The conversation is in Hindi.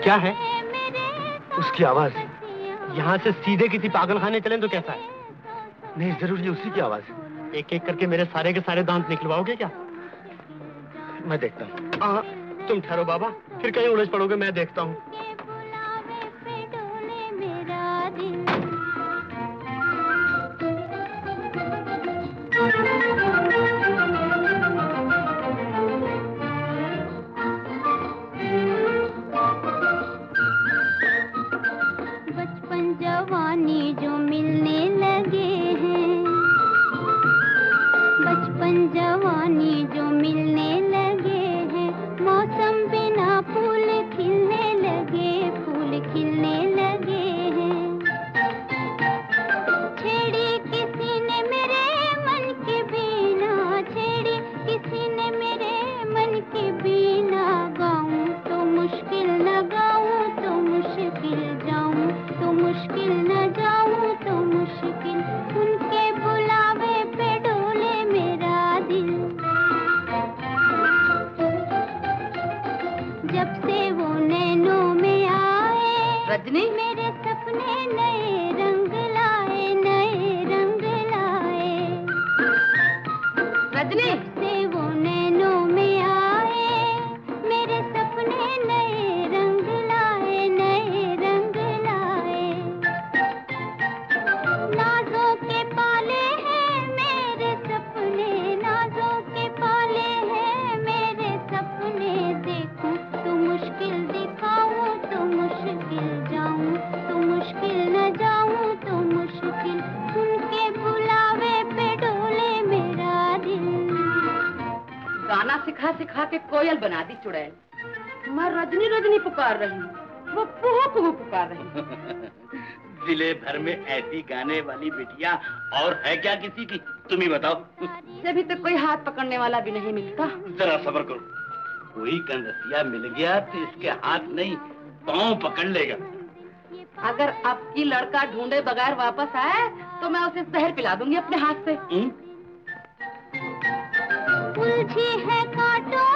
क्या है? उसकी आवाज। यहाँ से सीधे किसी पागल खाने चलें तो कैसा है? नहीं, जरूर ये उसी की आवाज है। एक एक करके मेरे सारे के सारे दांत निकलवाओगे क्या? मैं देखता हूँ। तुम ठहरो बाबा, फिर कहीं उलझ पड़ोगे, मैं देखता हूँ। बचपन जवानी जो मिलने लगे हैं, बचपन जवानी जो मिलने लगे हैं, मौसम बिना फूल खिलने लगे, फूल खिलने लगे हैं। छेड़ी किसी ने मेरे मन की बीना, छेड़ी किसी ने मेरे मन की बीना, गाऊं तो मुश्किल न गाऊं तो मुश्किल जाऊं, तो मुश्किल न जाऊं तो मुश्किल, उनके बुलावे पे डोले मेरा दिल। जब से वो नैनों में आए रजनी, मेरे सपने नए रंग लाए, नए रंग लाए। रजनी, जब से वो नैनों में आए मेरे सपने नए रंग लाए, नए रंग लाए। नाजों के पाले हैं मेरे सपने, नाजों के पाले हैं मेरे सपने, देखूं तो मुश्किल दिखाऊं तो मुश्किल जाऊं, तो मुश्किल न जाऊं तो मुश्किल, उनके बुलावे पे डोले मेरा दिल। गाना सिखा सिखा के कोयल बना दी चुड़ैल। मैं रजनी रजनी पुकार रही हूँ, वो कुहू कुहू पुकार रही है। जिले भर में ऐसी गाने वाली बिटिया और है क्या किसी की? तुम ही बताओ। जब तक कोई हाथ पकड़ने वाला भी नहीं मिलता। जरा सब्र करो, कोई कंदसिया मिल गया तो इसके हाथ नहीं पाँव पकड़ लेगा। अगर अब की लड़का ढूंढे बगैर वापस आए तो मैं उसे जहर पिला दूंगी अपने हाथ से। उलझी है कांटों